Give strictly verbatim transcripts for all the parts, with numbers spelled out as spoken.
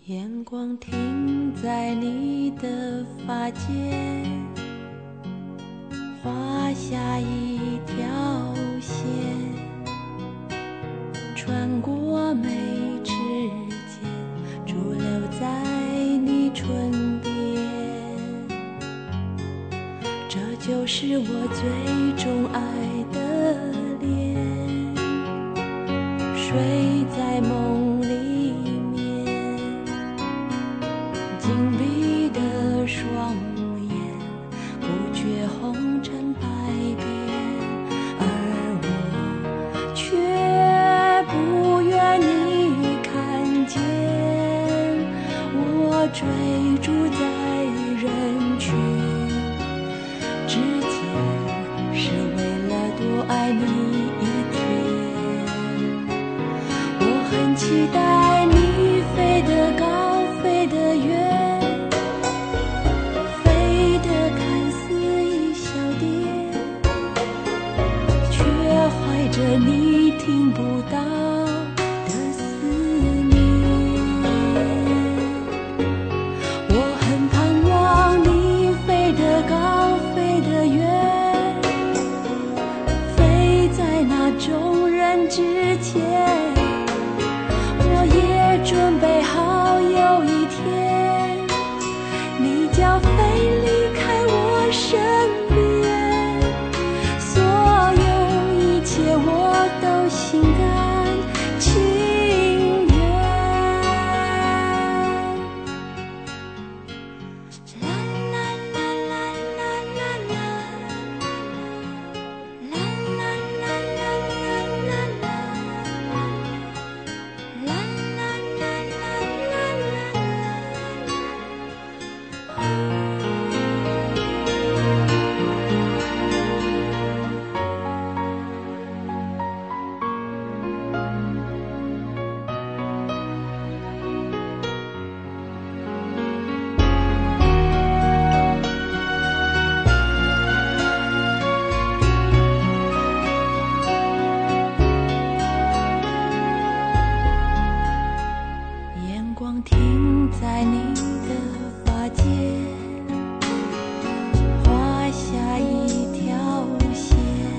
眼光停在你的发间，画下一条线，穿过眉指间，驻留在你唇边。这就是我最钟爱的脸，睡在梦里面，紧闭的双眼，不觉红尘百变，而我却不愿你看见。我追逐在人群之间，是为了多爱你一天。我很期待你飞得高，飞得远，飞得看似一小点，却怀着你听不到的思念。我很盼望你飞得高，飞得远，飞在那众人之前。我也准备好有一天，你将飞离开我身边，所有一切我都心甘情愿。啦啦啦啦啦啦啦，啦啦啦啦啦啦啦，啦啦啦啦啦啦。眼光停在你的发间，画下一条线，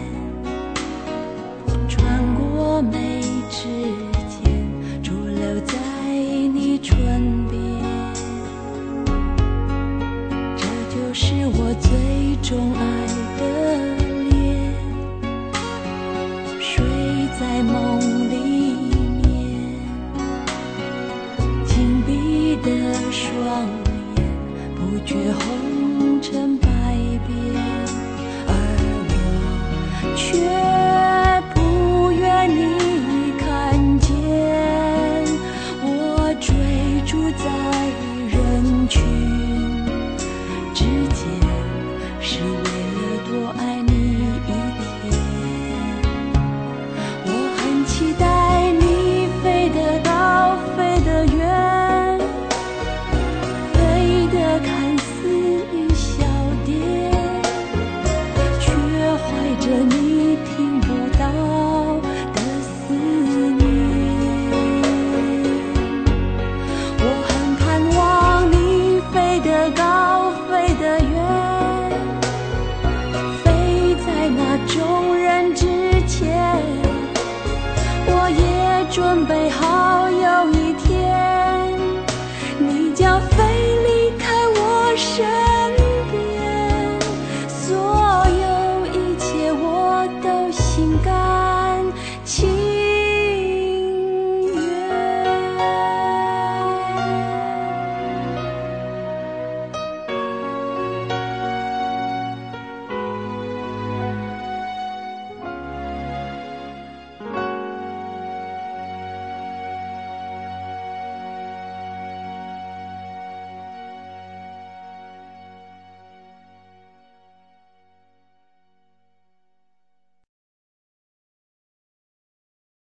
穿过眉指间，驻留在你唇边。这就是我最钟爱的脸，睡在梦里面，紧闭的双眼，不觉红尘百变，而我却不愿你看见。我追逐在人群之间，是为了多爱你一天。我很期待你飞得高，飞得远，飞得看似一小点，却怀着你听不到的思念。我很盼望你飞得高，飞得远，飞在那众人之前。我也准备好有一天，你将飞离开我身